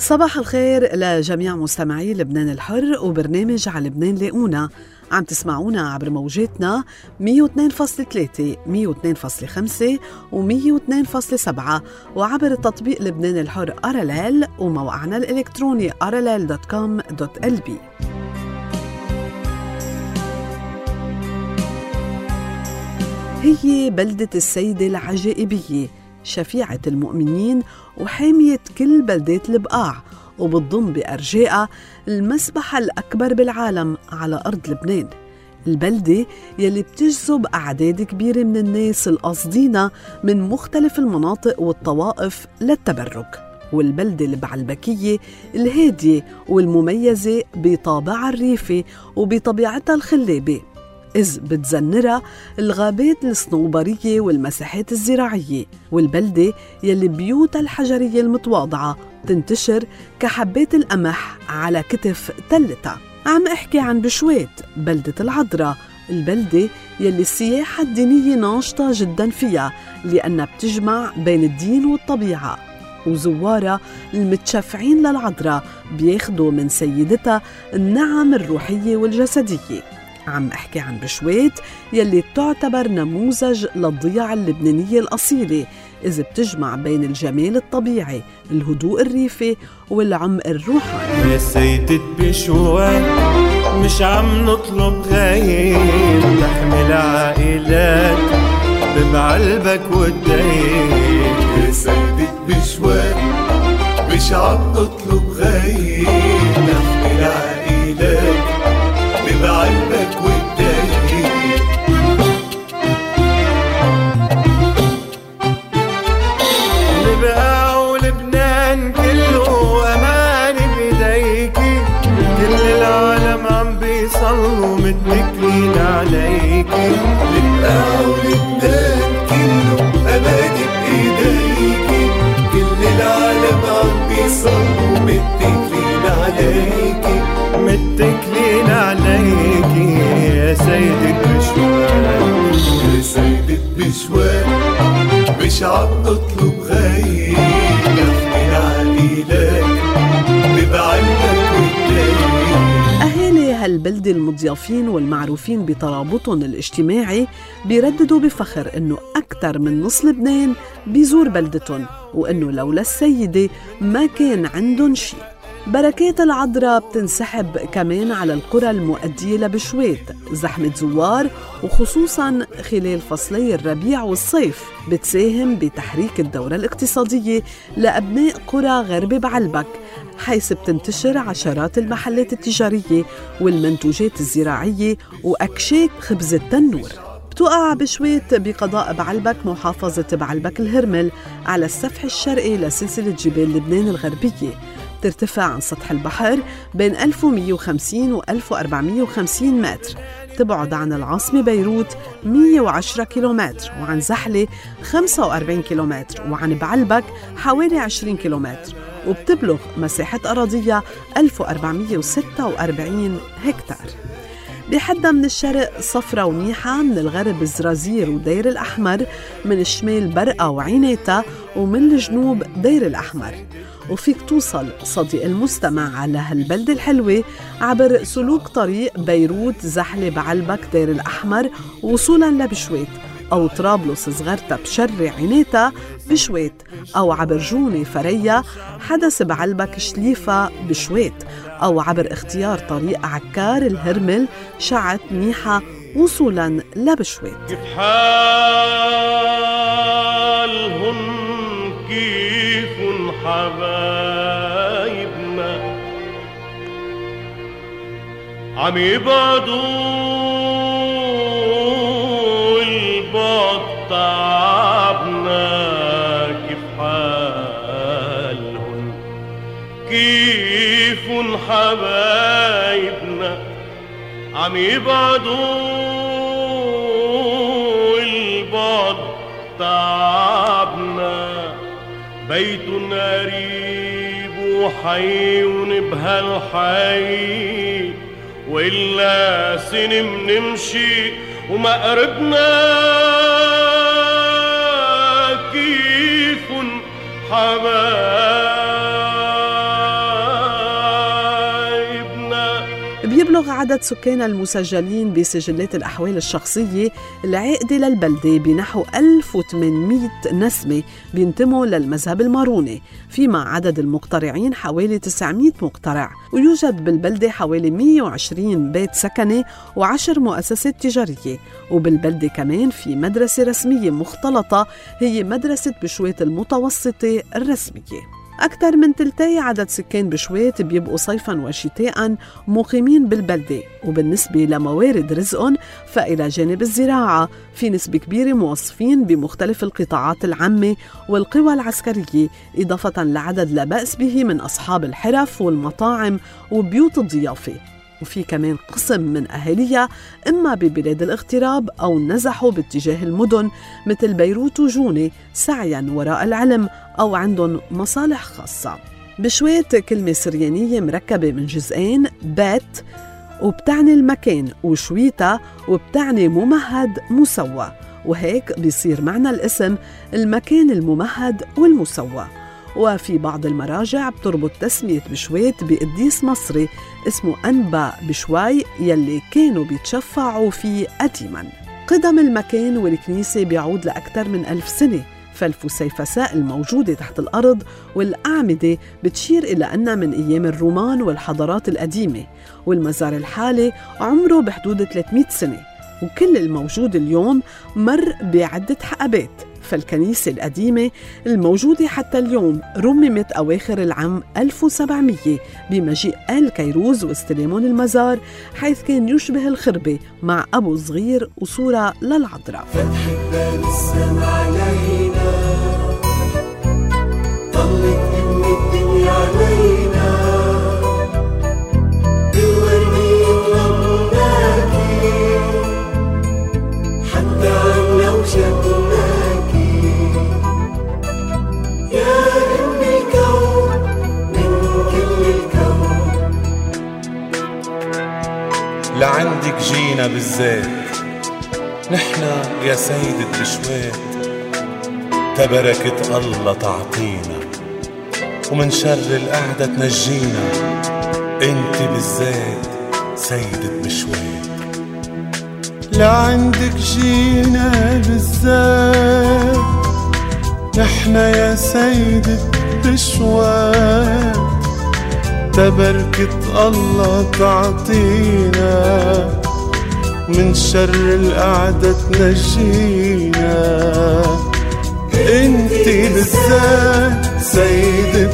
صباح الخير لجميع مستمعي لبنان الحر وبرنامج على لبنان لاقونا. عم تسمعونا عبر موجاتنا 102.3 102.5 و102.7 وعبر تطبيق لبنان الحر RLL وموقعنا الإلكتروني rll.com.lb. هي بلدة السيدة العجائبية، شفيعة المؤمنين وحامية كل بلدات البقاع، وبتضم بأرجائها المسبح الأكبر بالعالم على أرض لبنان. البلدة يلي بتجذب أعداد كبيرة من الناس القاصدين من مختلف المناطق والطوائف للتبرك، والبلدة البعلبكية الهادية والمميزة بطابعها الريفي وبطبيعتها الخلابة، إذ بتزنرها الغابات الصنوبرية والمساحات الزراعية، والبلدة يلي بيوتها الحجرية المتواضعة تنتشر كحبات القمح على كتف تلتها. عم احكي عن بشوات، بلدة العذراء، البلدة يلي السياحة الدينية ناشطة جدا فيها لأنها بتجمع بين الدين والطبيعة، وزوارها المتشفعين للعذراء بياخدوا من سيدتها النعم الروحية والجسدية. عم احكي عن بشوات يلي تعتبر نموذج للضيعة اللبنانية الأصيلة، إذ بتجمع بين الجمال الطبيعي، الهدوء الريفي والعمق الروحاني. يا سيدة بشوات مش عم نطلب غير تحمل عائلات ببعلبك والدين. يا سيدة بشوات مش عم نطلب غير تحمل عائلات ببعلبك والدين. لبقى ولبنان كله أمان بيديكي، كل العالم عم بيصلوا متكلين عليكي. لبقى ولبنان كله أمان بإيديكي، كل العالم عم بيصلوا متكلين عليكي، متكلين عليكي يا سيدة بشوات. يا سيدة بشوات مش عم نطلب غير نحمل عائلات ببعلبك والدين. أهالي هالبلدة المضيافين والمعروفين بترابطهم الاجتماعي بيرددوا بفخر إنه أكثر من نص لبنان بيزور بلدتهم، وإنه لولا السيدة ما كان عندهم شيء. بركات العذراء بتنسحب كمان على القرى المؤدية لبشوات. زحمة زوار وخصوصاً خلال فصلي الربيع والصيف بتساهم بتحريك الدورة الاقتصادية لأبناء قرى غرب بعلبك، حيث بتنتشر عشرات المحلات التجارية والمنتوجات الزراعية وأكشاك خبز التنور. بتقع بشوات بقضاء بعلبك محافظة بعلبك الهرمل على السفح الشرقي لسلسلة جبال لبنان الغربية، ترتفع عن سطح البحر بين 1150 و 1450 متر، تبعد عن العاصمة بيروت 110 كيلومتر، وعن زحلة 45 كيلومتر، وعن بعلبك حوالي 20 كيلومتر، وبتبلغ مساحة أراضية 1446 هكتار. بحدها من الشرق صفرة ونيحة، من الغرب الزرازير ودير الأحمر، من الشمال برقة وعينيتا، ومن الجنوب دير الأحمر. وفيك توصل صديق المستمع على هالبلدة الحلوة عبر سلوك طريق بيروت زحلة بعلبك دير الأحمر وصولا لبشوات، أو طرابلس صغرتا بشري عينيتا بشوات، أو عبر جوني فريا حدث بعلبك شليفة بشوات، أو عبر اختيار طريق عكار الهرمل شعت ميحة وصولا لبشوات. كيف حالهم كيف حبايبنا عم يبعدوا البعد تعبنا. كيف حالهم كيف حبايبنا عم يبعدوا البعد تعبنا. بيت قريب وحي بهالحي، وإلا سنة منمشي وما قربنا. كيف حبايبنا عدد سكان المسجلين بسجلات الأحوال الشخصية العائدة للبلدة بنحو 1800 نسمة بينتموا للمذهب الماروني، فيما عدد المقترعين حوالي 900 مقترع، ويوجد بالبلدة حوالي 120 بيت سكني و10 مؤسسات تجارية. وبالبلدة كمان في مدرسة رسمية مختلطة هي مدرسة بشوات المتوسطة الرسمية. أكثر من ثلثي عدد سكان بشوات بيبقوا صيفاً وشتاءً مقيمين بالبلدة، وبالنسبة لموارد رزقهم فإلى جانب الزراعة في نسبة كبيرة موظفين بمختلف القطاعات العامة والقوى العسكرية، إضافة لعدد لا بأس به من أصحاب الحرف والمطاعم وبيوت الضيافة. وفي كمان قسم من أهاليها إما ببلاد الاغتراب أو نزحوا باتجاه المدن مثل بيروت وجونة سعياً وراء العلم أو عندهم مصالح خاصة. بشوات كلمة سريانية مركبة من جزئين، بيت وبتعني المكان، وشويتا وبتعني ممهد مسوى، وهيك بيصير معنى الاسم المكان الممهد والمسوى. وفي بعض المراجع بتربط تسمية بشوات بقديس مصري اسمه أنبا بشواي يلي كانوا بيتشفعوا فيه قديماً. قدم المكان والكنيسة بيعود لأكثر من 1000 سنة، فالفسيفساء الموجودة تحت الأرض والأعمدة بتشير إلى أنها من أيام الرومان والحضارات القديمة، والمزار الحالي عمره بحدود 300 سنة، وكل الموجود اليوم مر بعدة حقبات. فالكنيسة القديمة الموجودة حتى اليوم رممت أواخر العام 1700 بمجيء آل كيروز واستلامون المزار، حيث كان يشبه الخربة مع أبو صغير وصورة للعذراء. فتح باب السما علينا، طلت إن الدنيا علينا، بالورنين غمناكي حتى عنا وشكناكي يا أم الكون من كل الكون. لعندك جينا بالذات نحنا يا سيدة بشوات، تبركة الله تعطينا ومن شر القعدة تنجينا، انت بالذات سيدة بشوات. لعندك جينا بالذات نحنا يا سيدة بشوات، تبركة الله تعطينا من شر القعدة تنجينا، انتي بالذات سيدة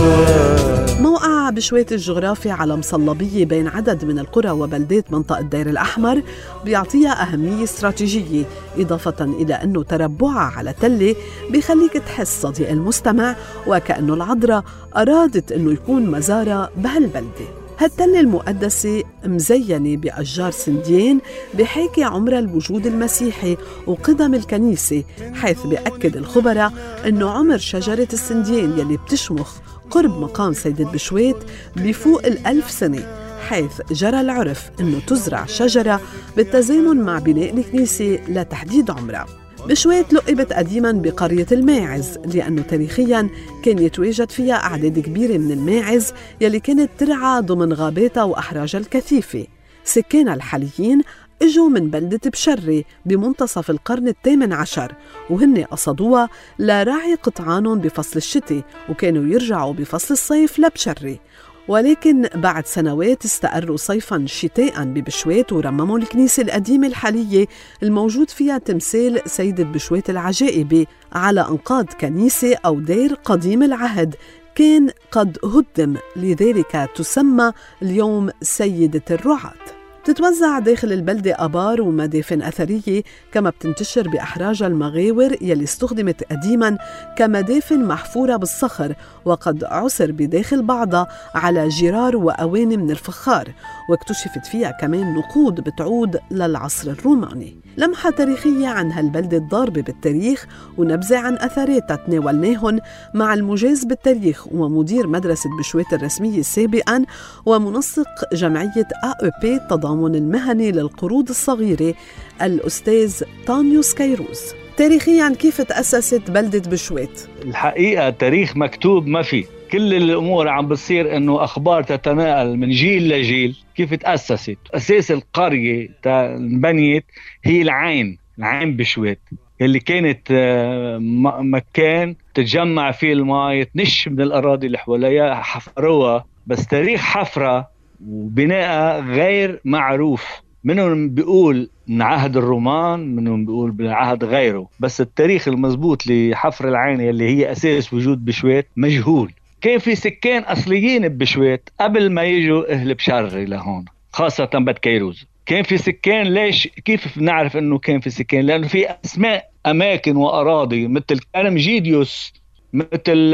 بشوات. موقع بشوات الجغرافي على مصلبية بين عدد من القرى وبلدات منطقة دير الأحمر بيعطيها أهمية استراتيجية، إضافة إلى أنه تربعها على تلة بيخليك تحس صديق المستمع وكأنه العذراء أرادت أنه يكون مزارها بهالبلدة. هالتلة المقدسة مزينة بأشجار سنديين بحاكي عمر الوجود المسيحي وقدم الكنيسة، حيث بيأكد الخبراء أنه عمر شجرة السنديين يلي بتشمخ قرب مقام سيدة بشوات بفوق 1000 سنة، حيث جرى العرف أنه تزرع شجرة بالتزامن مع بناء الكنيسة لتحديد عمرها. بشوات لقبت قديماً بقرية الماعز لأنه تاريخياً كان يتواجد فيها أعداد كبيرة من الماعز يلي كانت ترعى ضمن غاباتها وأحراجها الكثيفة. سكانها الحاليين اجوا من بلدة بشري بمنتصف القرن ال18، وهن قصدوها لرعي قطعانهم بفصل الشتاء، وكانوا يرجعوا بفصل الصيف لبشري. ولكن بعد سنوات استقروا صيفاً شتاءً ببشوات ورمموا الكنيسة القديمة الحالية الموجود فيها تمثال سيدة بشوات العجائبة على أنقاض كنيسة أو دير قديم العهد كان قد هدم، لذلك تسمى اليوم سيدة الرعاة. بتتوزع داخل البلدة آبار ومدافن أثرية، كما بتنتشر بأحراج المغاور يلي استخدمت قديماً كمدافن محفورة بالصخر، وقد عثر بداخل بعضها على جرار وأواني من الفخار، واكتشفت فيها كمان نقود بتعود للعصر الروماني. لمحة تاريخية عن هالبلدة الضاربة بالتاريخ ونبذة عن أثراتها تناولناهن مع المجاز بالتاريخ ومدير مدرسة بشوات الرسمية سابقاً ومنسق جمعية AEP التضامن المهني للقروض الصغيرة الأستاذ طانيوس كيروز. تاريخياً كيف تأسست بلدة بشوات؟ الحقيقة تاريخ مكتوب ما في، كل الأمور عم بتصير إنه أخبار تتناقل من جيل لجيل. كيف تأسست أساس القرية انبنيت هي العين بشوات اللي كانت مكان تتجمع فيه الماء تنش من الأراضي اللي حواليها. حفروها بس تاريخ حفرة وبناء غير معروف، منهم بيقول من عهد الرومان، منهم بيقول من عهد غيره، بس التاريخ المضبوط لحفر العين اللي هي أساس وجود بشوات مجهول. كان في سكان أصليين ببشوات قبل ما يجوا أهل بشري لهون، خاصة بتكيروز. كان في سكان. ليش كيف نعرف أنه كان في سكان؟ لأنه في أسماء أماكن وأراضي مثل كرم جيديوس، مثل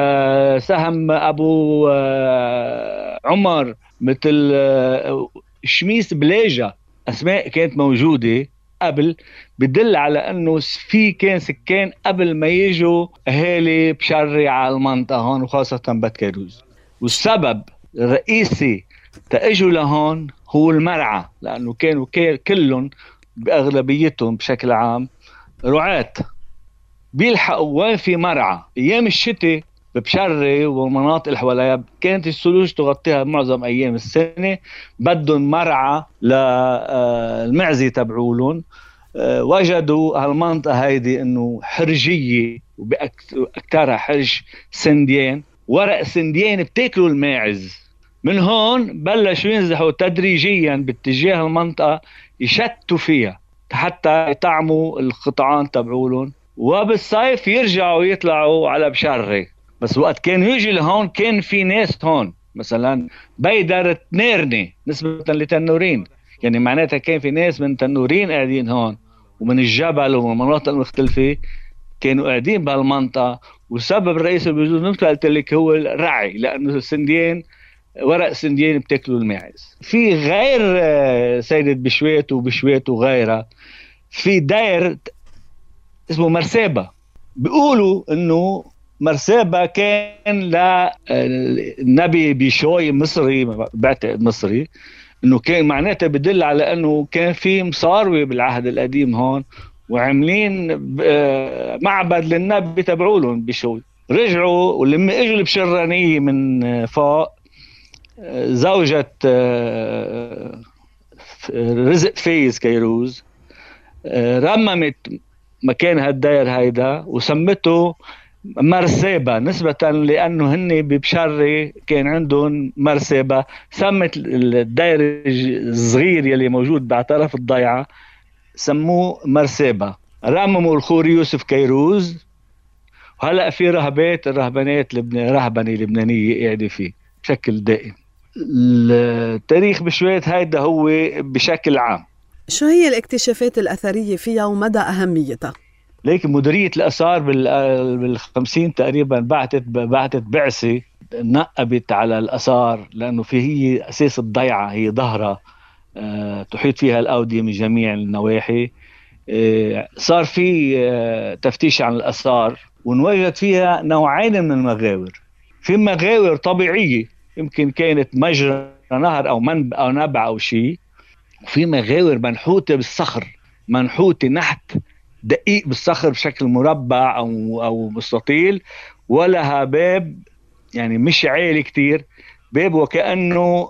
سهم أبو عمر، مثل شميس بلاجة، أسماء كانت موجودة قبل بدل على أنه في كان سكان قبل ما يجوا أهالي بشري على المنطقة هون وخاصة بتكيروز. والسبب الرئيسي تأجوا لهون هو المرعى، لأنه كانوا كلهم بأغلبيتهم بشكل عام رعاة بيلحقوا وين في مرعى. أيام الشتاء ببشري والمناطق اللي حواليها كانت الثلوج تغطيها معظم أيام السنة، بدهم مرعى للمعزة تبعولهم. وجدوا هالمنطقة هيدي إنه حرجية وبأكثرها حرج سنديان، ورق سنديان بتاكلوا الماعز. من هون بلشوا ينزحوا تدريجيا باتجاه المنطقة يشتوا فيها حتى يطعموا القطعان تبعولهم، وبالصيف يرجعوا يطلعوا على بشري. بس وقت كان يجي لهون كان في ناس هون، مثلا بيدر تنيرني نسبة لتنورين، يعني معناتها كان في ناس من تنورين قاعدين هون ومن الجبل ومن المناطق المختلفة كانوا قاعدين بهالمنطقة. وسبب الرئيس الوجود مثل قلت لك هو الرعي، لأنه السنديان ورق سنديان بتاكلوا الماعز. في غير سيدة بشوات وبشوات وغيرها في داير اسمه مرسابة. بيقولوا انه مرسابة كان للنبي بيشوي مصري، بعتقد مصري، انه كان معناته بدل على انه كان في مصاروي بالعهد القديم هون وعاملين معبد للنبي تبعولهم بيشوي. رجعوا ولما اجوا البشرانية من فوق، زوجة رزق فايز كيروز رممت مكان هالداير هيدا وسمته مرسابة نسبة لأنه هن ببشري كان عندهم مرسابة. سمت الداير الصغير يلي موجود بعطرف الضيعة سموه مرسابة. رمموا الخور يوسف كيروز، وهلأ في رهبانات رهبنة لبنانية قاعدة فيه بشكل دائم. التاريخ بشويت هيدا هو بشكل عام. شو هي الاكتشافات الأثرية فيها ومدى أهميتها؟ لكن مديرية الآثار بال50 تقريبا بعتت بعثة نقبت على الآثار، لأنه هي أساس الضيعة، هي ظهرها تحيط فيها الأودية من جميع النواحي. صار في تفتيش عن الآثار ونوجد فيها نوعين من المغاور. في مغاور طبيعية يمكن كانت مجرى نهر أو منبع أو نبع أو شيء، وفي مغاور منحوتة بالصخر، منحوتة نحت دقيق بالصخر بشكل مربع أو مستطيل، ولها باب يعني مش عالي كتير، باب وكأنه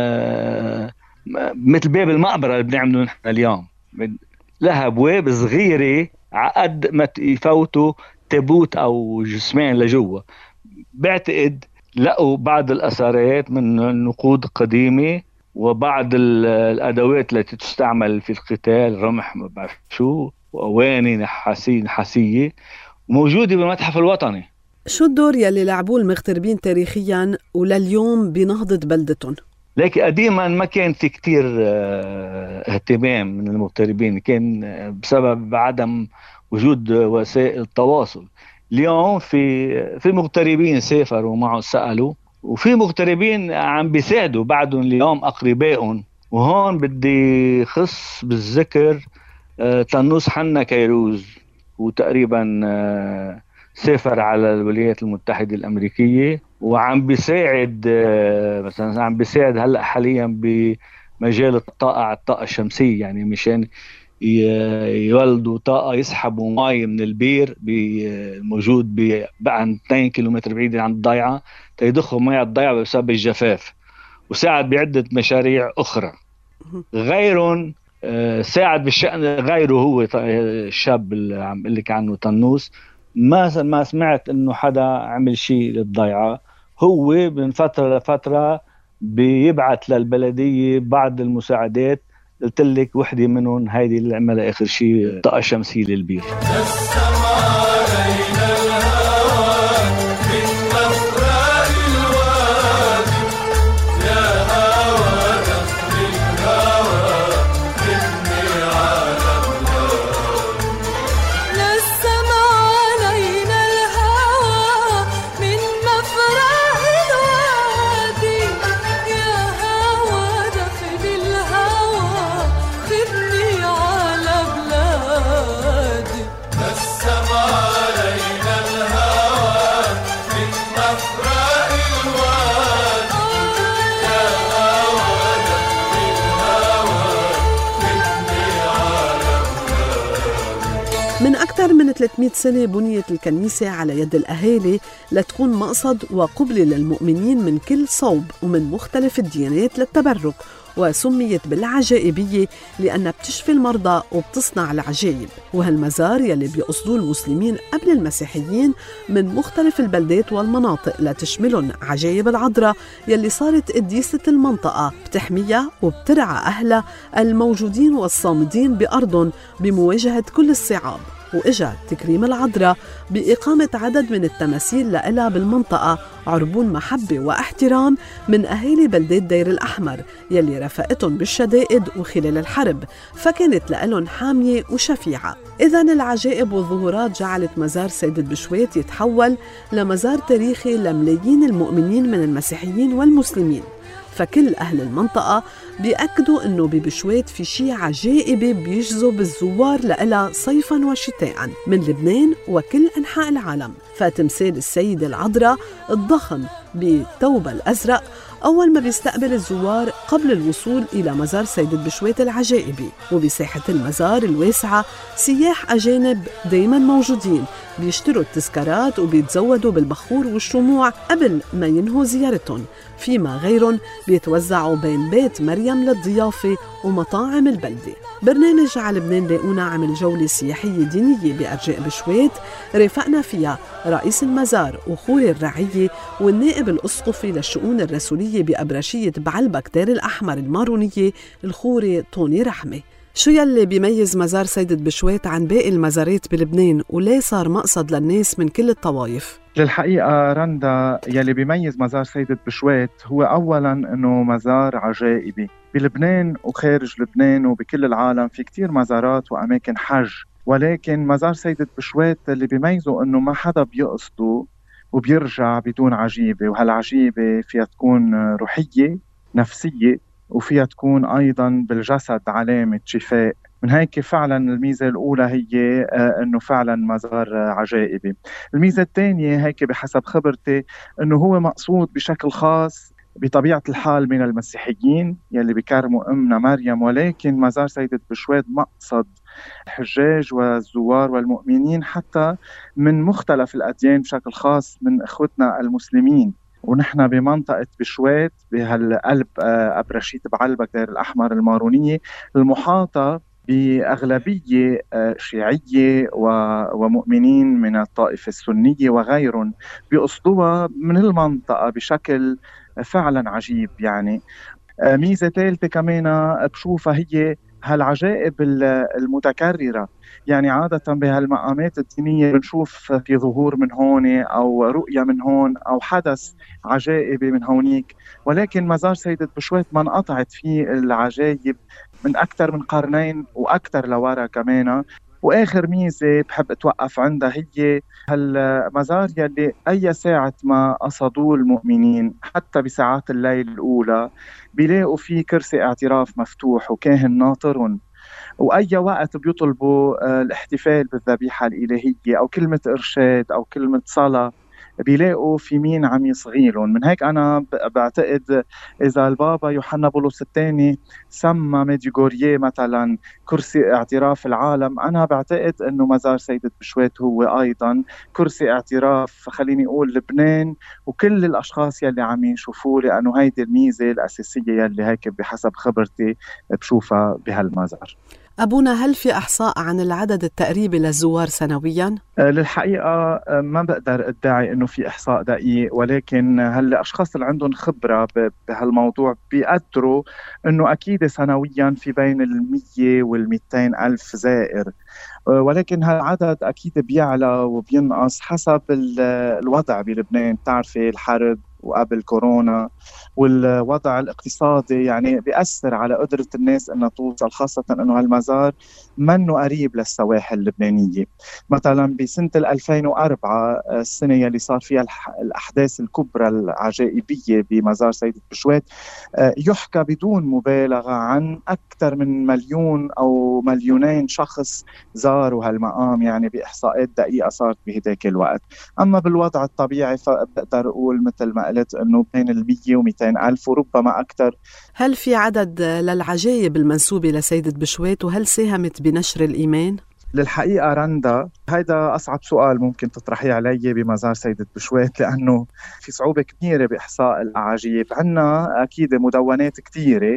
مثل باب المقبرة اللي بنعمله نحن اليوم، لها بواب صغيرة عقد ما يفوتوا تابوت أو جسمان لجوه. بعتقد لقوا بعض الأثارات من النقود قديمة وبعض الأدوات التي تستعمل في القتال، رمح ما بعرف شو وأواني نحاسية موجودة بالمتحف الوطني. شو الدور يلي لعبوه المغتربين تاريخيا ولليوم بنهضة بلدتهم؟ لكن قديما ما كان في كتير اهتمام من المغتربين، كان بسبب عدم وجود وسائل التواصل. اليوم في مغتربين سافروا معه سألوا، وفي مغتربين عم بيساعدوا بعدهم اليوم أقربائهم. وهون بدي خص بالذكر تنوس حنا كيروز، وتقريبا سافر على الولايات المتحدة الأمريكية وعم بيساعد، مثلا عم بيساعد هلأ حاليا بمجال الطاقة الشمسية، يعني مشان يولدوا طاقة يسحبوا ماء من البير الموجود عن 2 كيلومتر بعيد عن الضيعة تيضخوا مياه الضيعة بسبب الجفاف، وساعد بعدة مشاريع أخرى. غيرهم ساعد بالشأن غيره، هو الشاب اللي عم قلك عنه طنوس، ما سمعت انه حدا عمل شيء للضيعة. هو من فترة لفترة بيبعث للبلدية بعض المساعدات، قلت لك وحدة منهم هيدي اللي عملها آخر شيء طاقة شمسية للبير. من أكثر من 300 سنة بنيت الكنيسة على يد الأهالي لتكون مقصد وقبلة للمؤمنين من كل صوب ومن مختلف الديانات للتبرك، وسميت بالعجائبية لأنها بتشفي المرضى وبتصنع العجائب. وهالمزار يلي بيقصدوه المسلمين قبل المسيحيين من مختلف البلدات والمناطق لتشملهم عجائب العذراء يلي صارت قديسة المنطقة، بتحميها وبترعى أهلها الموجودين والصامدين بأرضهم بمواجهة كل الصعاب. وإجا تكريم العذراء بإقامة عدد من التماثيل لها بالمنطقة، عربون محبة واحترام من أهالي بلدات دير الأحمر يلي رفقتهم بالشدائد وخلال الحرب، فكانت لهم حامية وشفيعة. إذن العجائب والظهورات جعلت مزار سيدة بشوات يتحول لمزار تاريخي لملايين المؤمنين من المسيحيين والمسلمين. فكل أهل المنطقة بيأكدوا أنه ببشوات في شيء عجائبي بيجذب الزوار لها صيفاً وشتاءً من لبنان وكل أنحاء العالم. فتمثال السيدة العذراء الضخم بالثوب الأزرق أول ما بيستقبل الزوار قبل الوصول إلى مزار سيدة بشوات العجائبي. وبساحة المزار الواسعة سياح أجانب دايماً موجودين بيشتروا التذكارات وبيتزودوا بالبخور والشموع قبل ما ينهوا زيارتهم، فيما غيرهم بيتوزعوا بين بيت مريم للضيافة ومطاعم البلدة. برنامج على لبنان لاقونا عمل جولة سياحية دينية بأرجاء بشوات، رافقنا فيها رئيس المزار وخوري الرعية والنائب الأسقفي للشؤون الرسولية بأبرشية بعلبك دير الأحمر المارونية الخوري طوني رحمة. شو يلي بيميز مزار سيدة بشوات عن باقي المزارات بلبنان وليه صار مقصد للناس من كل الطوائف؟ للحقيقة رندا، يلي بيميز مزار سيدة بشوات هو أولاً أنه مزار عجائبي. بلبنان وخارج لبنان وبكل العالم في كتير مزارات وأماكن حج، ولكن مزار سيدة بشوات اللي بيميزه أنه ما حدا بيقصده وبيرجع بدون عجيبة، وهالعجيبة فيها تكون روحية نفسية وفيها تكون أيضاً بالجسد علامة شفاء. من هيك فعلاً الميزة الأولى هي أنه فعلاً مزار عجائبي. الميزة الثانية هيك بحسب خبرتي أنه هو مقصود بشكل خاص بطبيعة الحال من المسيحيين يلي بيكرموا أمنا مريم، ولكن مزار سيدة بشوات مقصد الحجاج والزوار والمؤمنين حتى من مختلف الأديان، بشكل خاص من إخوتنا المسلمين. ونحن بمنطقة بشوات بهالقلب أبرشية بعلبك دير الأحمر المارونية المحاطة بأغلبية شيعية ومؤمنين من الطائفة السنية وغيرهم بيقصدوها من المنطقة بشكل فعلا عجيب. يعني ميزة ثالثة كمان بشوفها هي هالعجائب المتكررة. يعني عادة بهالمقامات الدينية بنشوف في ظهور من هون أو رؤية من هون أو حدث عجائبي من هونيك، ولكن مزار سيدة بشوات ما انقطعت فيه العجائب من أكثر من قرنين وأكثر لورا كمان. وآخر ميزة بحب أتوقف عندها هي هالمزار يلي أي ساعة ما قصدوا المؤمنين حتى بساعات الليل الأولى بيلاقوا فيه كرسي اعتراف مفتوح وكاهن ناطرهم، وأي وقت بيطلبوا الاحتفال بالذبيحة الإلهية أو كلمة إرشاد أو كلمة صلاة بيلاقوا في مين عم يصغيلهم. من هيك أنا بعتقد إذا البابا يوحنا بولس الثاني سمى ميديغوريي مثلا كرسي اعتراف العالم، أنا بعتقد أنه مزار سيدة بشوات هو أيضا كرسي اعتراف، خليني أقول لبنان وكل الأشخاص يلي عم يشوفوه، لأنه هيدي الميزة الأساسية يلي هيك بحسب خبرتي بشوفها بهالمزار. أبونا، هل في إحصاء عن العدد التقريبي للزوار سنوياً؟ للحقيقة ما بقدر أدعي أنه في إحصاء دقيق، ولكن هالأشخاص اللي عندهم خبرة بهالموضوع بيقدروا أنه أكيد سنوياً في بين 100 وال200 ألف زائر، ولكن هالعدد أكيد بيعلى وبينقص حسب الوضع بلبنان. تعرفي الحرب وقبل كورونا والوضع الاقتصادي يعني بيأثر على قدرة الناس أنها توصل، خاصة أنه هالمزار منه قريب للسواحل اللبنانية. مثلا بسنة 2004 السنة يلي صار فيها الأحداث الكبرى العجائبية بمزار سيدة بشوات، يحكى بدون مبالغة عن أكثر من 1,000,000 أو 2,000,000 شخص زاروا هالمقام، يعني بإحصاءات دقيقة صارت بهداك الوقت. أما بالوضع الطبيعي فبقدر أقول مثل ما قلت أنه بين 100 و200 ألف وربما أكثر. هل في عدد للعجائب المنسوبة لسيدة بشوات، وهل ساهمت بنشر الإيمان؟ للحقيقة رندا، هيدا أصعب سؤال ممكن تطرحيه علي بمزار سيدة بشوات، لأنه في صعوبة كبيرة بإحصاء الأعاجيب. عنا أكيد مدونات كتيرة،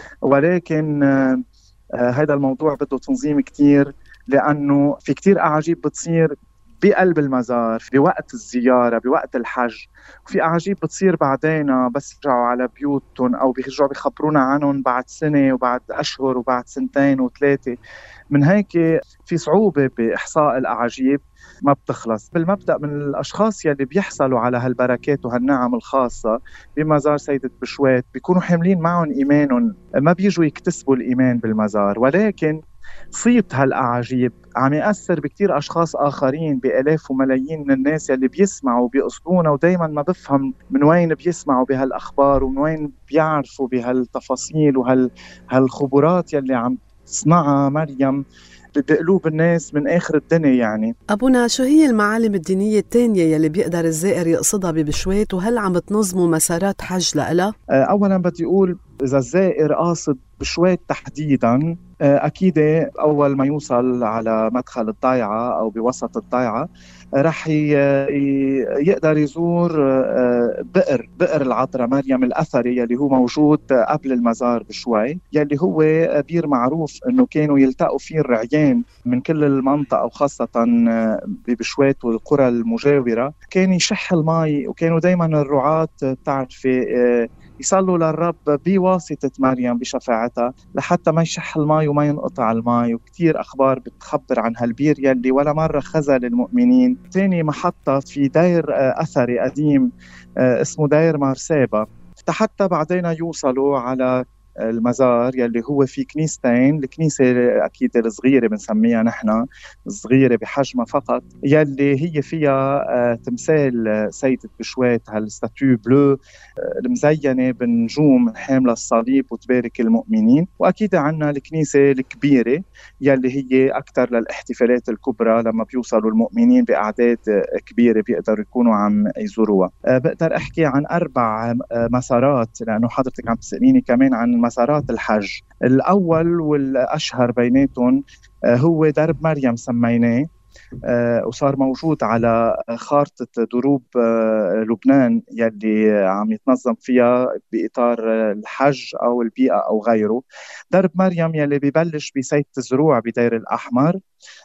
ولكن هيدا الموضوع بده تنظيم كتير، لأنه في كتير أعاجيب بتصير بقلب المزار بوقت الزيارة بوقت الحج، وفي أعاجيب بتصير بعدين بس يرجعوا على بيوتهم أو بيرجعوا بيخبرونا عنهم بعد سنة وبعد أشهر وبعد 2 و3. من هيك في صعوبة بإحصاء الأعاجيب ما بتخلص. بالمبدأ من الأشخاص يلي بيحصلوا على هالبركات وهالنعم الخاصة بمزار سيدة بشوات بيكونوا حاملين معهم إيمانهم، ما بيجوا يكتسبوا الإيمان بالمزار، ولكن صيت هالأعاجيب عم يأثر بكتير أشخاص آخرين، بآلاف وملايين من الناس يلي بيسمعوا وبيقصدونا، ودايما ما بفهم من وين بيسمعوا بهالأخبار ومن وين بيعرفوا بهالتفاصيل وهالخبرات يلي عم تصنعها مريم بقلوب الناس من آخر الدنيا. يعني أبونا، شو هي المعالم الدينية التانية يلي بيقدر الزائر يقصدها ببشوات، وهل عم تنظموا مسارات حج لها؟ أولا بدي أقول إذا الزائر قاصد بشوات تحديدا، أكيد أول ما يوصل على مدخل الضيعة أو بوسط الضيعة رح يقدر يزور بئر العذراء مريم الأثري يلي هو موجود قبل المزار بشوي، يلي هو بير معروف أنه كانوا يلتقوا فيه الرعيان من كل المنطقة وخاصة ببشوات والقرى المجاورة. كان يشح الماء وكانوا دايما الرعاة تعرفي يصلوا للرب بواسطة مريم بشفاعتها لحتى ما يشح الماء وما ينقطع الماء. وكتير أخبار بتخبر عن هالبير يلي ولا مرة خزل المؤمنين. تاني محطة في دير أثري قديم اسمه دير مارسابا، حتى بعدين يوصلوا على المزار يلي هو في كنيستين. الكنيسة أكيد الصغيرة بنسميها نحن صغيرة بحجمها فقط، يلي هي فيها تمثال سيدة بشوات، هالستاتيو بلو المزينة بنجوم حاملة الصليب وتبارك المؤمنين. وأكيد عنا الكنيسة الكبيرة يلي هي أكثر للاحتفالات الكبرى لما بيوصلوا المؤمنين بأعداد كبيرة بيقدروا يكونوا عم يزوروها. بقدر أحكي عن 4 مسارات، لأنه حضرتك عم تسأليني كمان عن مسارات الحج. الأول والأشهر بيناتهم هو درب مريم سميناه، وصار موجود على خارطة دروب لبنان يلي عم يتنظم فيها بإطار الحج أو البيئة أو غيره. درب مريم يلي بيبلش بسيدة الزروع بدير الأحمر،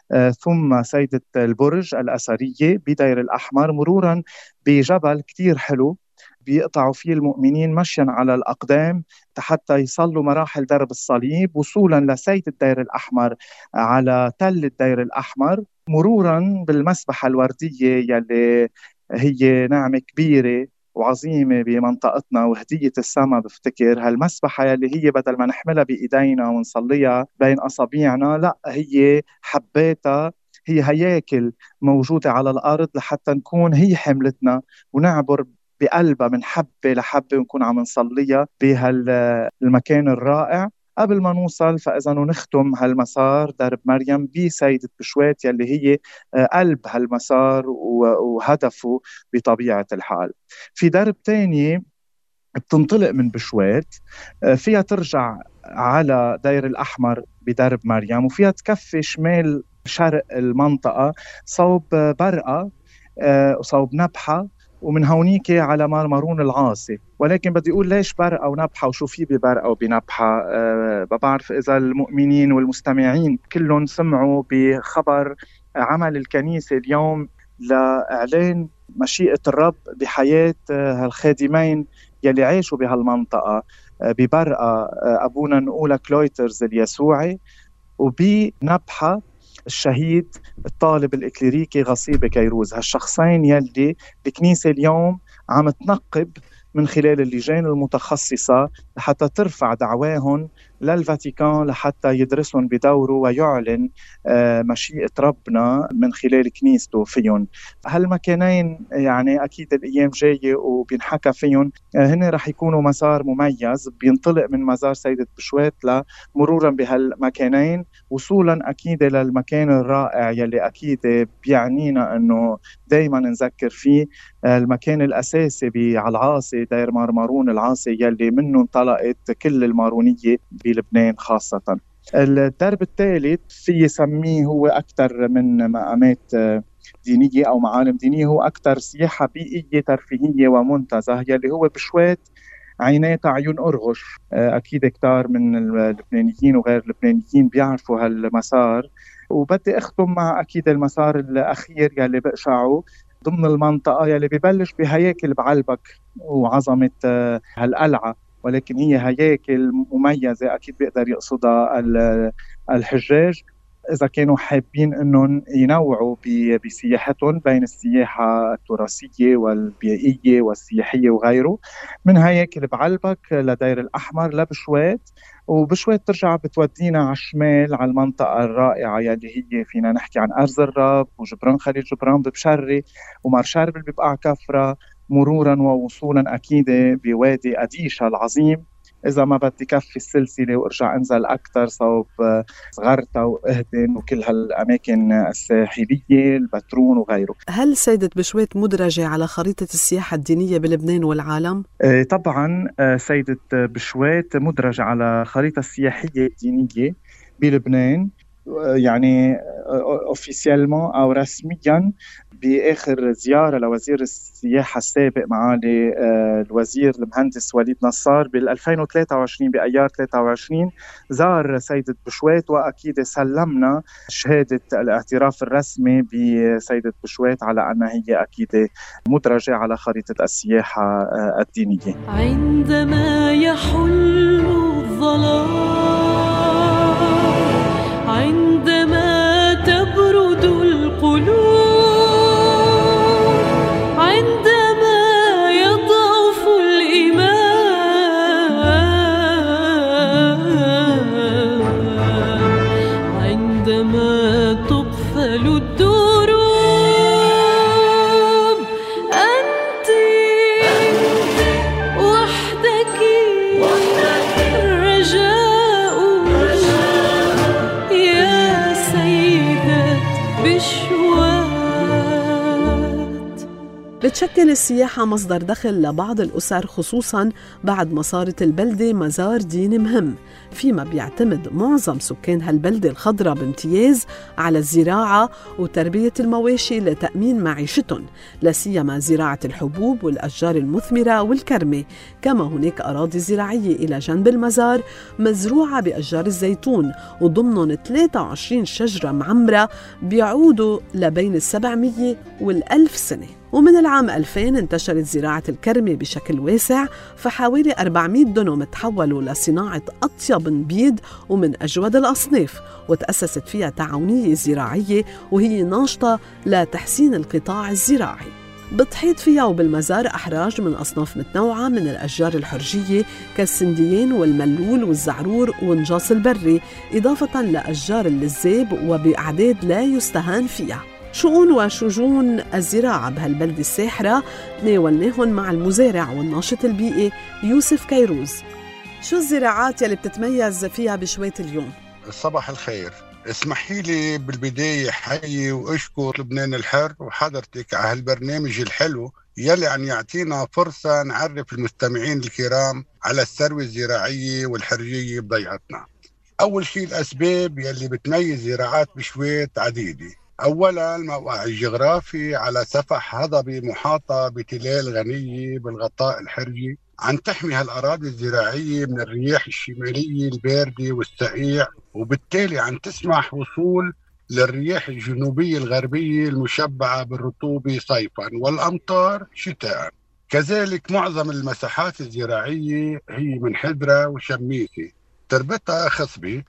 ثم سيدة البرج الأثرية بدير الأحمر، مرورا بجبل كتير حلو بيقطعوا فيه المؤمنين مشيا على الأقدام حتى يصلوا مراحل درب الصليب، وصولا لسيد الدير الأحمر على تل الدير الأحمر، مرورا بالمسبحة الوردية يلي هي نعمة كبيرة وعظيمة بمنطقتنا وهدية السماء. بفتكر هالمسبحة يلي هي بدل ما نحملها بإيدينا ونصليها بين أصابيعنا، لا هي حباتها هي هياكل موجودة على الأرض لحتى نكون هي حملتنا ونعبر بقلبها من حبة لحبة ونكون عم نصليها بهالمكان الرائع. قبل ما نوصل فإذا نختم هالمسار درب مريم بسيدة بشوات يلي هي قلب هالمسار وهدفه بطبيعة الحال. في درب تاني بتنطلق من بشوات فيها ترجع على دير الأحمر بدرب مريم، وفيها تكفي شمال شرق المنطقة صوب برقة وصوب نبحة، ومن هونيك على مارمارون العاصي. ولكن بدي أقول ليش برقة ونبحة وشو في ببرقة وبنبحة. بعرف إذا المؤمنين والمستمعين كلهم سمعوا بخبر عمل الكنيسة اليوم لإعلان مشيئة الرب بحياة هالخادمين يلي عاشوا بهالمنطقة ببرقة، أبونا نقول كلويترز اليسوعي، وبنبحة الشهيد الطالب الإكليريكي غصيب كيروز. هالشخصين يلي الكنيسة اليوم عم تنقب من خلال اللجان المتخصصة حتى ترفع دعواهم للفاتيكان لحتى يدرسهم بدوره ويعلن مشيئة ربنا من خلال كنيسته فيهم. هالمكانين يعني أكيد الأيام جاية وبينحكى فيهم، هن رح يكونوا مسار مميز بينطلق من مزار سيدة بشوات مرورا بهالمكانين وصولا أكيد للمكان الرائع يلي أكيد بيعنينا أنه دايما نذكر فيه، المكان الأساسي على العاصي دير مارمارون العاصي يلي منه انطلقت كل المارونية بلبنان خاصة. الدرب الثالث في يسميه هو أكثر من مقامات دينية أو معالم دينية، هو أكثر سياحة بيئية ترفيهية ومنتزه يلي هو بشوات عينات عيون أرغش. أكيد كتار من اللبنانيين وغير اللبنانيين بيعرفوا هالمسار. وبدي أختم مع أكيد المسار الأخير يلي بقشعه ضمن المنطقة يلي ببلش بهياكل بعلبك وعظمة هالقلعة، ولكن هي هياكل مميزة أكيد بيقدر يقصدها الحجاج إذا كانوا حابين أنهم ينوعوا بسياحتهم بين السياحة التراثية والبيئية والسياحية وغيره. من هياكل بعلبك لدير الأحمر لبشوات، وبشوات ترجع بتودينا على الشمال على المنطقة الرائعة يلي هي فينا نحكي عن أرز الرب وجبران خليل جبران ببشري ومار شربل ببقع كفرة، مرورا ووصولا أكيد بوادي أديشة العظيم. إذا ما بدي كفي السلسلة وارجع انزل أكتر صوب صغرتا وإهدن وكل هالأماكن الساحلية البترون وغيره. هل سيدة بشوات مدرجة على خريطة السياحة الدينية بلبنان والعالم؟ طبعا سيدة بشوات مدرجة على خريطة السياحية الدينية بلبنان، يعني اوفيسيالمون أو رسميا بآخر زيارة لوزير السياحة السابق معالي الوزير المهندس وليد نصار بال2023 بأيار 23 زار سيدة بشوات، وأكيد سلمنا شهادة الاعتراف الرسمي بسيدة بشوات على أنها هي أكيد مدرجة على خريطة السياحة الدينية. عندما يحل الظلام، عندما تبرد القلوب، بتشكل السياحة مصدر دخل لبعض الأسر، خصوصاً بعد ما صارت البلدة مزار ديني مهم، فيما بيعتمد معظم سكان هالبلدة الخضراء بامتياز على الزراعة وتربية المواشي لتأمين معيشتهم، لاسيما زراعة الحبوب والأشجار المثمرة والكرمة. كما هناك أراضي زراعية إلى جنب المزار مزروعة بأشجار الزيتون، وضمنهم 23 شجرة معمرة بيعودوا لبين 700 وال1000 سنة. ومن العام 2000 انتشرت زراعة الكرمة بشكل واسع، فحوالي 400 دنم تحولوا لصناعة أطيب نبيد ومن أجود الأصناف، وتأسست فيها تعاونية زراعية وهي ناشطة لتحسين القطاع الزراعي. بتحيط فيها وبالمزار أحراج من أصناف متنوعة من الأشجار الحرجية كالسنديان والملول والزعرور والنجاص البري، إضافة لأشجار اللزاب وبأعداد لا يستهان فيها. شؤون وشجون الزراعة بهالبلدة الساحرة تناولناهم مع المزارع والناشط البيئي يوسف كيروز. شو الزراعات يلي بتتميز فيها بشويت اليوم؟ صباح الخير. اسمحي لي بالبداية حيي وأشكر لبنان الحر وحضرتك على هالبرنامج الحلو يلي عم يعطينا فرصة نعرف المستمعين الكرام على الثروة الزراعية والحرجية بضيعتنا. أول شيء الأسباب يلي بتميز زراعات بشويت عديدة. أولا الموقع الجغرافي على سفح هضبي محاطة بتلال غنية بالغطاء الحرجي عن تحمي هالأراضي الزراعية من الرياح الشمالية الباردة والسقيع، وبالتالي عن تسمح وصول للرياح الجنوبية الغربية المشبعة بالرطوبة صيفا والأمطار شتاء. كذلك معظم المساحات الزراعية هي من حدرة وشميسة، تربتها خصبة،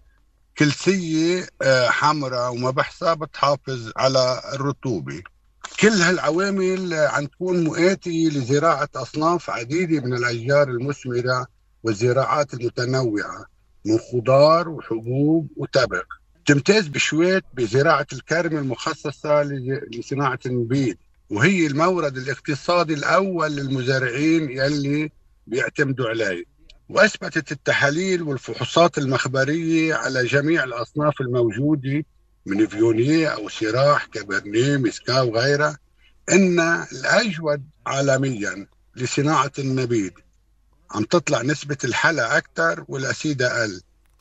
كلسية حمراء ومبحثة بتحافظ على الرطوبة. كل هالعوامل عم تكون مؤاتية لزراعة أصناف عديدة من الأشجار المثمرة والزراعات المتنوعة من خضار وحبوب وتبغ. تمتاز بشويت بزراعة الكرم المخصصة لصناعة النبيذ، وهي المورد الاقتصادي الأول للمزارعين يلي بيعتمدوا عليه. وأثبتت التحاليل والفحوصات المخبرية على جميع الأصناف الموجودة من فيونيه أو سراح كابرنيه مسكا وغيرها إن الأجود عالميا لصناعة النبيذ. عم تطلع نسبة الحلا أكثر والأسيد أقل.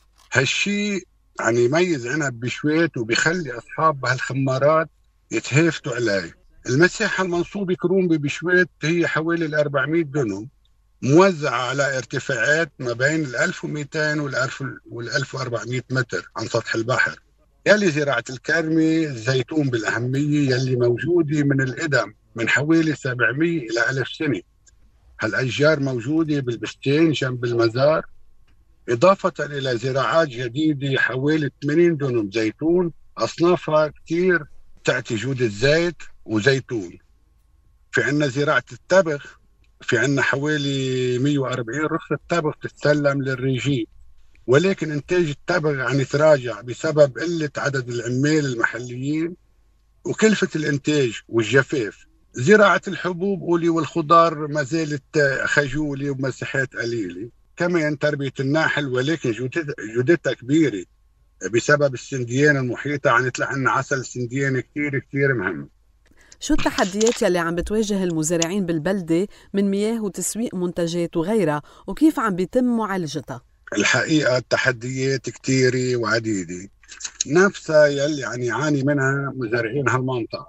هالشي يعني يميز عنب بشويت وبيخلي أصحاب هالخمارات يتهافتوا عليه. المساحة المنصوبة كرومبي بشويت هي حوالي 400 دنم موزعة على ارتفاعات ما بين 1200 وال 1400 متر عن سطح البحر. يلي زراعة الكرمي الزيتون بالأهمية يلي موجودة من القدم من حوالي 700 إلى 1000 سنة. هالأشجار موجودة بالبستين جنب المزار، إضافة إلى زراعات جديدة حوالي 80 دنم زيتون أصنافها كتير تعطي جودة زيت وزيتون. في عنا زراعة التبغ، في عنا حوالي 140 رخصة تبغ تتسلم للريجي، ولكن إنتاج التبغ عم يتراجع بسبب قلة عدد العمال المحليين وكلفة الإنتاج والجفاف. زراعة الحبوب قولي والخضار ما زالت خجولة ومساحات قليلة. كمان تربية الناحل ولكن جودتها كبيرة بسبب السنديان المحيطة، عم يطلع لنا عسل سنديان كتير مهم. شو التحديات يلي عم بتواجه المزارعين بالبلدة من مياه وتسويق منتجات وغيرها، وكيف عم بيتم معالجتها؟ الحقيقة التحديات كتيرة وعديدة نفسها يلي يعني يعاني منها مزارعين هالمنطقة.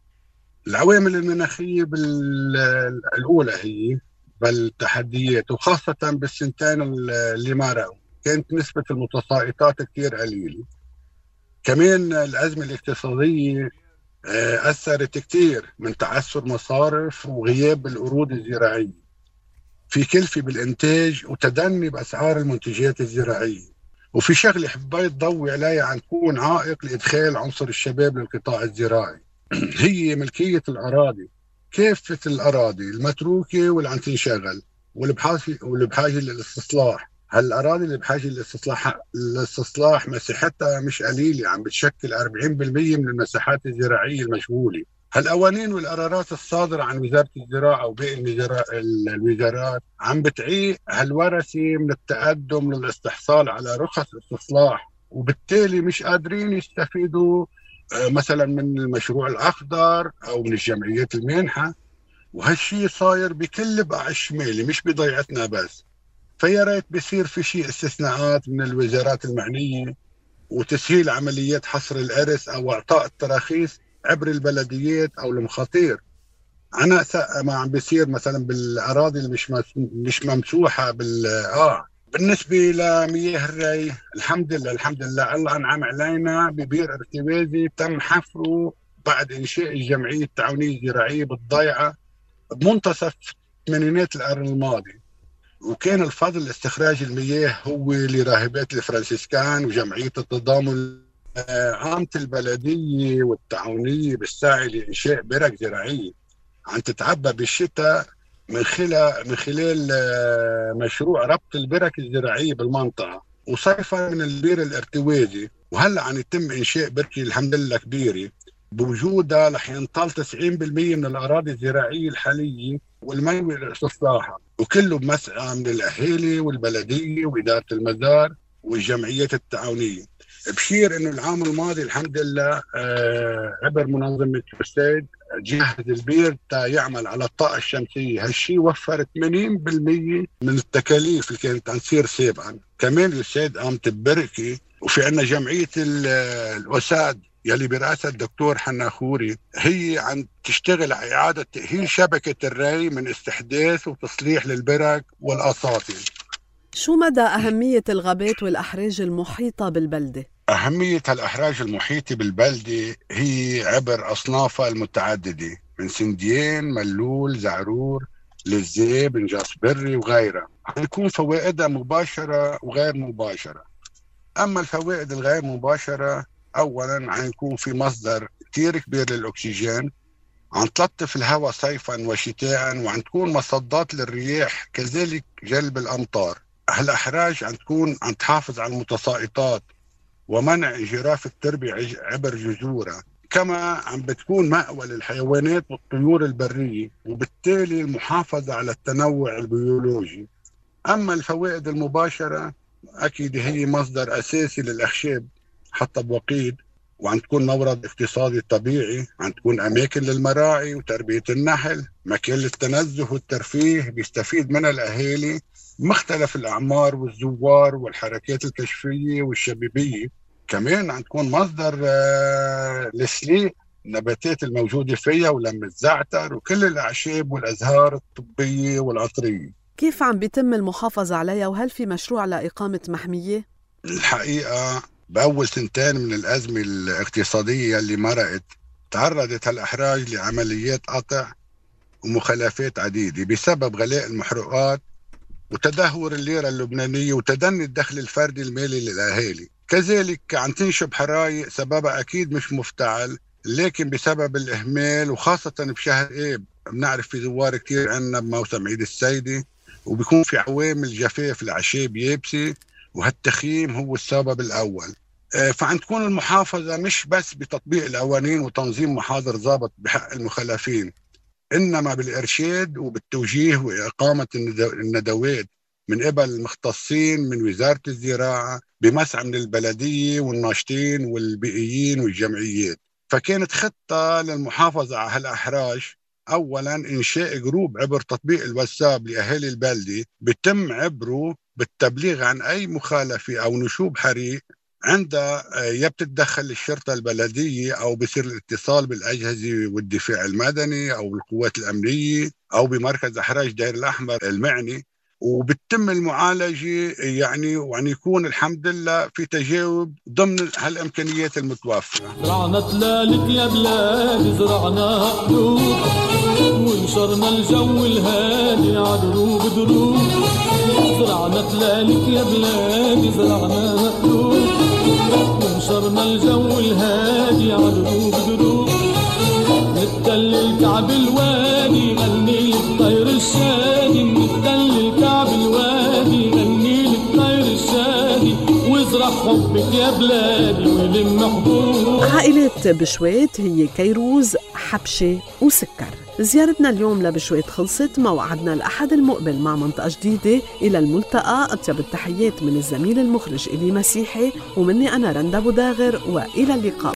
العوامل المناخية الأولى هي بالتحديات، وخاصة بالسنتين اللي مرقوا كانت نسبة المتساقطات كتير قليلة. كمان الأزمة الاقتصادية أثرت كتير من تعثر مصارف وغياب القروض الزراعية، في كلفة بالإنتاج وتدني بأسعار المنتجات الزراعية. وفي شغلة حبيت ضوي عليها عن تكون عائق لإدخال عنصر الشباب للقطاع الزراعي هي ملكية الأراضي. كافة الأراضي المتروكة واللي عم تنشغل واللي بحاجة للاستصلاح. هالأراضي اللي بحاجة للاستصلاح مساحتها مش قليلة، عم بتشكل 40% من المساحات الزراعية المشغولة. هالقوانين والقرارات الصادرة عن وزارة الزراعة وباقي الوزارات عم بتعيق هالورثة من التقدم للاستحصال على رخص استصلاح، وبالتالي مش قادرين يستفيدوا مثلا من المشروع الأخضر أو من الجمعيات المانحة. وهالشي صاير بكل بقع الشمالي مش بضيعتنا بس. فيا ريت بيصير في شيء استثناءات من الوزارات المعنية وتسهيل عمليات حصر الإرث أو إعطاء التراخيص عبر البلديات أو المخاطير. أنا ما عم بيصير مثلا بالأراضي اللي مش ممسوحة بالنسبة لمياه الري الحمد لله الله أنعم علينا ببير ارتوازي تم حفره بعد إنشاء الجمعية التعاونية الزراعية بالضيعة بمنتصف الثمانينات القرن الماضي. وكان الفضل استخراج المياه هو لراهبات الفرنسيسكان وجمعية التضامن. عامة البلدية والتعاونية بالسعي لإنشاء برك زراعية عم تتعبى بالشتاء من خلال مشروع ربط البرك الزراعية بالمنطقة، وصيفا من البير الارتوازي. وهلأ عم يتم إنشاء بركة الحمد لله كبيرة بوجودها رح ينطل 90% من الأراضي الزراعية الحالية والمنوي لاستصلاحها، وكله بمسعى من الأهالي والبلدية وإدارة المزار والجمعيات التعاونية. بشير إنه العام الماضي الحمد لله عبر منظمة USAID جهز البير تا يعمل على الطاقة الشمسية. هالشي وفر 80% من التكاليف اللي كانت تصير سابقا. كمان USAID قامت ببركة، وفي عنا جمعية الأساد يلي برئاسة الدكتور حناخوري، هي عم تشتغل على إعادة تأهيل شبكة الري من استحداث وتصليح للبرك والأساطيل. شو مدى أهمية الغابات والأحراج المحيطة بالبلدة؟ أهمية الأحراج المحيطة بالبلدة هي عبر أصنافها المتعددة من سنديان، ملول، زعرور، لزاب، نجاس بري وغيرها. هيكون فوائدها مباشرة وغير مباشرة. أما الفوائد الغير مباشرة، أولاً هيكون في مصدر كتير كبير للأكسجين، عن تلطف الهواء صيفاً وشتاءً، وعن تكون مصدات للرياح، كذلك جلب الأمطار. هالأحراج عن تكون عن تحافظ على المتساقطات ومنع جراف التربة عبر جذورها. كما عم بتكون مأوى للحيوانات والطيور البرية، وبالتالي المحافظة على التنوع البيولوجي. أما الفوائد المباشرة أكيد هي مصدر أساسي للأخشاب حتى بوقيد، وعن تكون مورد اقتصادي طبيعي، عن تكون أماكن للمراعي وتربية النحل، مكان للتنزه والترفيه بيستفيد منها الأهالي مختلف الأعمار والزوار والحركات الكشفية والشبابية. كمان عن تكون مصدر لسليق النباتات الموجودة فيها ولم الزعتر وكل الأعشاب والأزهار الطبية والعطرية. كيف عم بيتم المحافظة عليها، وهل في مشروع لإقامة محمية؟ الحقيقة بأول سنتين من الأزمة الاقتصادية اللي مرقت تعرضت هالأحراج لعمليات قطع ومخالفات عديدة بسبب غلاء المحروقات وتدهور الليرة اللبنانية وتدني الدخل الفردي المالي للأهالي. كذلك عم تنشب حرايق سببها أكيد مش مفتعل، لكن بسبب الإهمال، وخاصة بشهر آب بنعرف في زوار كتير عنا بموسم عيد السيدة، وبيكون في عوامل جفاف الأعشاب يابسة، وهالتخييم هو السبب الأول. فعن تكون المحافظة مش بس بتطبيق القوانين وتنظيم محاضر ضابط بحق المخالفين، إنما بالإرشاد وبالتوجيه وإقامة الندوات من قبل المختصين من وزارة الزراعة بمسعى من البلدية والناشطين والبيئيين والجمعيات. فكانت خطة للمحافظة على هالأحراج، أولاً إنشاء جروب عبر تطبيق الواتساب لأهالي البلدة بتم عبره بالتبليغ عن أي مخالفة أو نشوب حريق، عندها يبتدخل الشرطة البلدية أو بصير الاتصال بالأجهزة والدفاع المدني أو القوات الأمنية أو بمركز أحراج داير الأحمر المعني، وبتم المعالجة يعني، وأن يكون الحمد لله في تجاوب ضمن هالإمكانيات المتوفرة. زرعنا تلالك يا بلاد، زرعنا قلوب ونشرنا الجو الهادي عدروب دروب. زرعنا تلالك يا بلاد، زرعنا قلوب ونشرنا الجو الهادي عدروب دروب. نتل الكعب الوادي غني الطير الشادي، نتل الكعب الوادي غني الطير الشادي، وازرع حبك يا بلادي ولم حبوب. عائلة بشويت هي كيروز، حبشة وسكر. زيارتنا اليوم لبشويت خلصت، موعدنا الأحد المقبل مع منطقة جديدة. إلى الملتقى، أطيب التحيات من الزميل المخرج إلي مسيحي ومني أنا رندا بوداغر، وإلى اللقاء.